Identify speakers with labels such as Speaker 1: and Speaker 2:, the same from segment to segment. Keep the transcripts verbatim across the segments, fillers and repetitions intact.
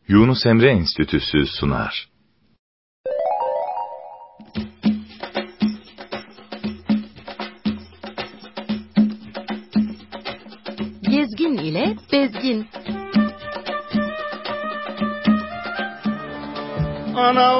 Speaker 1: Yunus Emre Enstitüsü sunar.
Speaker 2: Gezgin ile Bezgin.
Speaker 3: Ana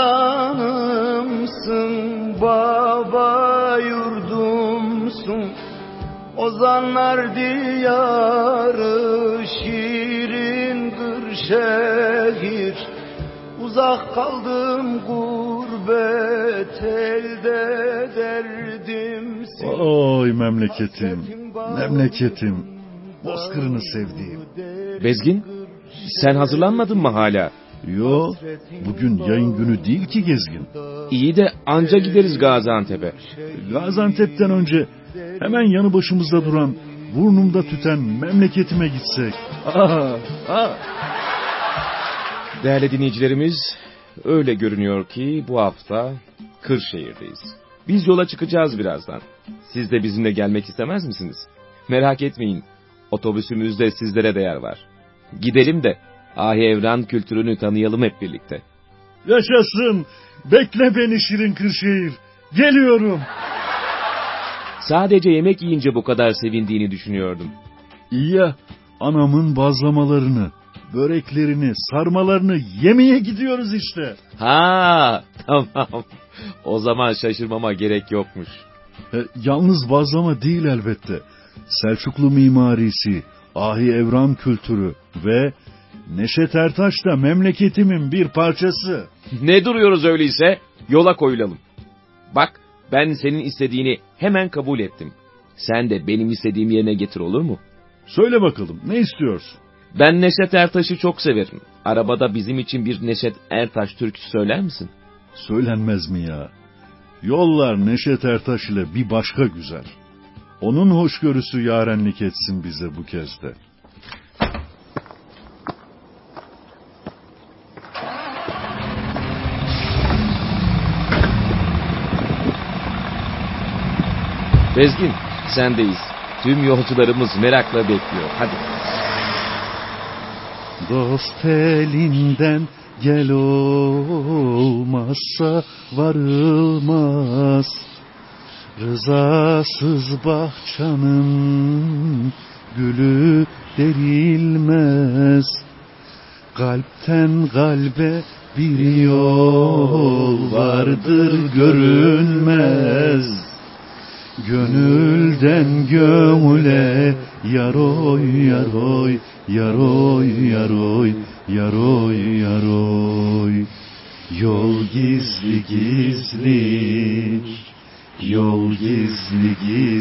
Speaker 3: vatanımsın, baba yurdumsun, ozanlar diyarı, şiirin Kırşehir. Uzak kaldım gurbet elde, derdimsin.
Speaker 4: Oy memleketim, memleketim, bozkırını sevdiğim.
Speaker 5: Bezgin, sen hazırlanmadın mı hala?
Speaker 4: Yo, bugün yayın günü değil ki Gezgin.
Speaker 5: İyi de anca gideriz Gaziantep'e.
Speaker 4: Gaziantep'ten önce hemen yanı başımızda duran, burnumda tüten memleketime gitsek. Aa, aa.
Speaker 5: Değerli dinleyicilerimiz, öyle görünüyor ki bu hafta Kırşehir'deyiz. Biz yola çıkacağız birazdan. Siz de bizimle gelmek istemez misiniz? Merak etmeyin, otobüsümüzde sizlere de yer var. Gidelim de Ahi Evran kültürünü tanıyalım hep birlikte.
Speaker 4: Yaşasın, bekle beni şirin Kırşehir, geliyorum.
Speaker 5: Sadece yemek yiyince bu kadar sevindiğini düşünüyordum.
Speaker 4: İyi ya, anamın bazlamalarını, böreklerini, sarmalarını yemeye gidiyoruz işte.
Speaker 5: Ha, tamam. O zaman şaşırmama gerek yokmuş.
Speaker 4: E, yalnız bazlama değil elbette. Selçuklu mimarisi, Ahi Evran kültürü ve Neşet Ertaş da memleketimin bir parçası.
Speaker 5: Ne duruyoruz öyleyse? Yola koyulalım. Bak, ben senin istediğini hemen kabul ettim. Sen de benim istediğim yerine getir, olur mu?
Speaker 4: Söyle bakalım, ne istiyorsun?
Speaker 5: Ben Neşet Ertaş'ı çok severim. Arabada bizim için bir Neşet Ertaş türküsü söyler misin?
Speaker 4: Söylenmez mi ya? Yollar Neşet Ertaş ile bir başka güzel. Onun hoşgörüsü yarenlik etsin bize bu kez de.
Speaker 5: Bezgin, sendeyiz. Tüm yolcularımız merakla bekliyor. Hadi.
Speaker 4: Dost elinden gel olmazsa varılmaz. Rızasız bahçanın gülü derilmez. Kalpten kalbe bir yol vardır görünmez. Gönülden gönüle yaroy yaroy yaroy yaroy yaroy yaroy. Yol gizli gizli, yol gizli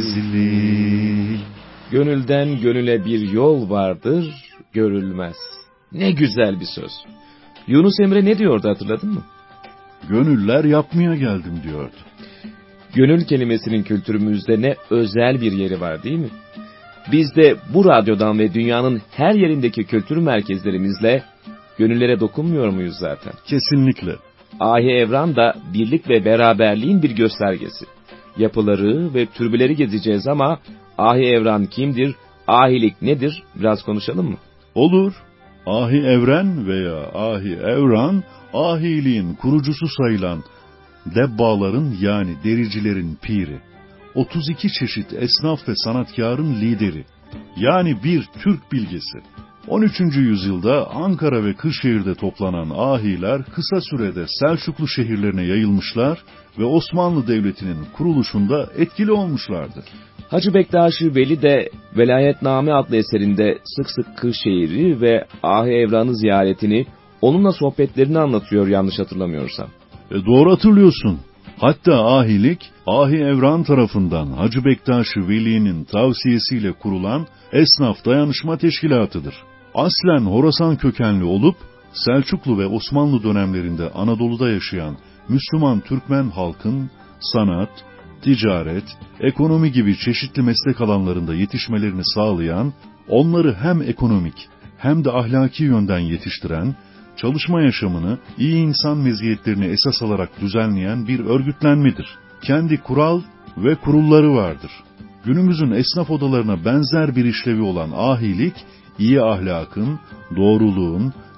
Speaker 4: gizli.
Speaker 5: Gönülden gönüle bir yol vardır, görülmez. Ne güzel bir söz. Yunus Emre ne diyordu, hatırladın mı?
Speaker 4: Gönüller yapmaya geldim diyordu.
Speaker 5: Gönül kelimesinin kültürümüzde ne özel bir yeri var, değil mi? Biz de bu radyodan ve dünyanın her yerindeki kültür merkezlerimizle gönüllere dokunmuyor muyuz zaten?
Speaker 4: Kesinlikle.
Speaker 5: Ahi Evran da birlik ve beraberliğin bir göstergesi. Yapıları ve türbeleri gezeceğiz ama Ahi Evran kimdir, ahilik nedir, biraz konuşalım mı?
Speaker 4: Olur. Ahi Evren veya Ahi Evran, ahiliğin kurucusu sayılan debbaların yani dericilerin piri, otuz iki çeşit esnaf ve sanatkarın lideri, yani bir Türk bilgesi. on üçüncü yüzyılda Ankara ve Kırşehir'de toplanan ahiler kısa sürede Selçuklu şehirlerine yayılmışlar ve Osmanlı Devleti'nin kuruluşunda etkili olmuşlardır.
Speaker 5: Hacı Bektaş-ı Veli de Velayetname adlı eserinde sık sık Kırşehir'i ve Ahi Evran'ı ziyaretini, onunla sohbetlerini anlatıyor yanlış hatırlamıyorsam.
Speaker 4: E doğru hatırlıyorsun. Hatta ahilik, Ahi Evran tarafından Hacı Bektaş-ı Veli'nin tavsiyesiyle kurulan esnaf dayanışma teşkilatıdır. Aslen Horasan kökenli olup, Selçuklu ve Osmanlı dönemlerinde Anadolu'da yaşayan Müslüman Türkmen halkın sanat, ticaret, ekonomi gibi çeşitli meslek alanlarında yetişmelerini sağlayan, onları hem ekonomik hem de ahlaki yönden yetiştiren, çalışma yaşamını, iyi insan meziyetlerini esas alarak düzenleyen bir örgütlenmedir. Kendi kural ve kurulları vardır. Günümüzün esnaf odalarına benzer bir işlevi olan ahilik, iyi ahlakın, doğruluğun,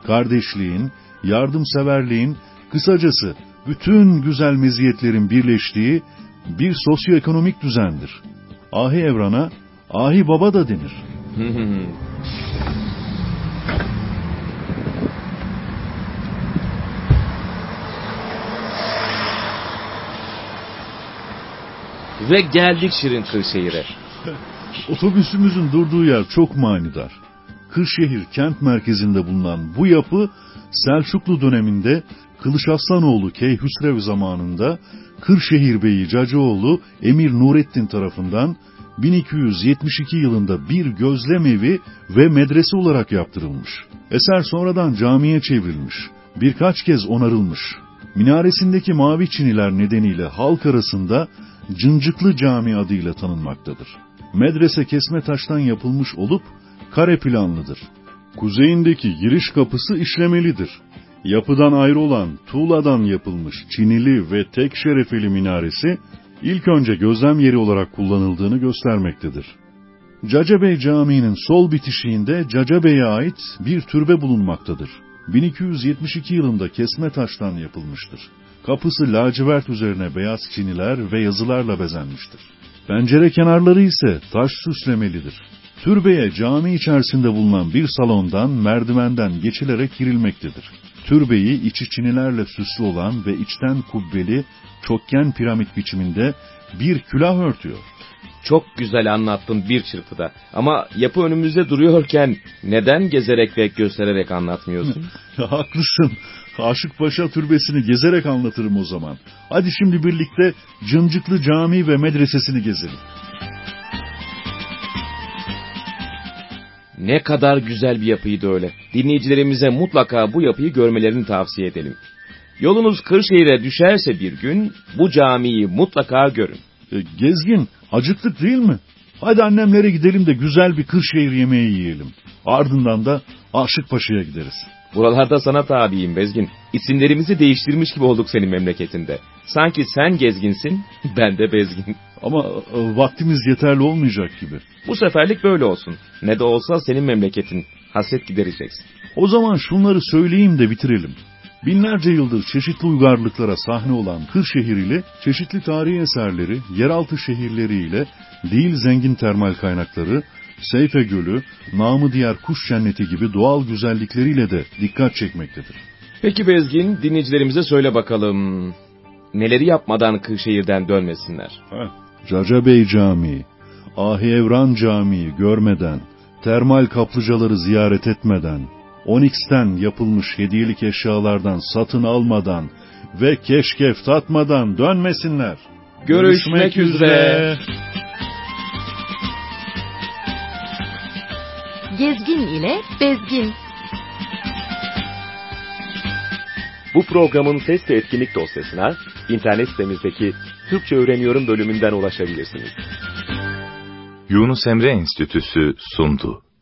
Speaker 4: kardeşliğin, yardımseverliğin, kısacası bütün güzel meziyetlerin birleştiği bir sosyoekonomik düzendir. Ahi Evran'a Ahi Baba da denir.
Speaker 5: Ve geldik şirin Kırşehir'e.
Speaker 4: Otobüsümüzün durduğu yer çok manidar. Kırşehir kent merkezinde bulunan bu yapı Selçuklu döneminde Kılıç Aslanoğlu Keyhüsrev zamanında Kırşehir Beyi Cacıoğlu Emir Nurettin tarafından bin iki yüz yetmiş iki yılında bir gözlem evi ve medrese olarak yaptırılmış. Eser sonradan camiye çevrilmiş, birkaç kez onarılmış. Minaresindeki mavi çiniler nedeniyle halk arasında Cıncıklı Camii adıyla tanınmaktadır. Medrese kesme taştan yapılmış olup kare planlıdır. Kuzeyindeki giriş kapısı işlemelidir. Yapıdan ayrı olan tuğladan yapılmış çinili ve tek şerefeli minaresi ilk önce gözlem yeri olarak kullanıldığını göstermektedir. Cacabey Camii'nin sol bitişiğinde Cacabey'e ait bir türbe bulunmaktadır. bin iki yüz yetmiş iki yılında kesme taştan yapılmıştır. Kapısı lacivert üzerine beyaz çiniler ve yazılarla bezenmiştir. Pencere kenarları ise taş süslemelidir. Türbeye cami içerisinde bulunan bir salondan merdivenden geçilerek girilmektedir. Türbeyi içi çinilerle süslü olan ve içten kubbeli çokgen piramit biçiminde bir külah örtüyor.
Speaker 5: Çok güzel anlattın bir çırpıda. Ama yapı önümüzde duruyorken neden gezerek ve göstererek anlatmıyorsun?
Speaker 4: Haklısın. Aşık Paşa Türbesi'ni gezerek anlatırım o zaman. Hadi şimdi birlikte Cıncıklı Camii ve Medresesi'ni gezelim.
Speaker 5: Ne kadar güzel bir yapıydı öyle. Dinleyicilerimize mutlaka bu yapıyı görmelerini tavsiye edelim. Yolunuz Kırşehir'e düşerse bir gün bu camiyi mutlaka görün.
Speaker 4: E, Gezgin, acıktık değil mi? Hadi annemlere gidelim de güzel bir Kırşehir yemeği yiyelim. Ardından da Aşık Paşa'ya gideriz.
Speaker 5: Buralarda sana tabiyim Bezgin. İsimlerimizi değiştirmiş gibi olduk senin memleketinde. Sanki sen gezginsin, ben de bezgin.
Speaker 4: Ama e, vaktimiz yeterli olmayacak gibi.
Speaker 5: Bu seferlik böyle olsun. Ne de olsa senin memleketin. Hasret gidereceksin.
Speaker 4: O zaman şunları söyleyeyim de bitirelim. Binlerce yıldır çeşitli uygarlıklara sahne olan Kırşehir ile çeşitli tarihi eserleri, yeraltı şehirleriyle değil zengin termal kaynakları, Seyfe Gölü, namı diğer kuş cenneti gibi doğal güzellikleriyle de dikkat çekmektedir.
Speaker 5: Peki Bezgin, dinleyicilerimize söyle bakalım. Neleri yapmadan Kırşehir'den dönmesinler?
Speaker 4: Heh. Cacabey Camii, Ahi Evran Camii görmeden, termal kaplıcaları ziyaret etmeden, Onyx'ten yapılmış hediyelik eşyalardan satın almadan ve keşkef tatmadan dönmesinler.
Speaker 5: Görüşmek, Görüşmek üzere.
Speaker 2: Gezgin ile Bezgin.
Speaker 6: Bu programın ses ve etkinlik dosyasına internet sitemizdeki Türkçe Öğreniyorum bölümünden ulaşabilirsiniz.
Speaker 1: Yunus Emre Enstitüsü sundu.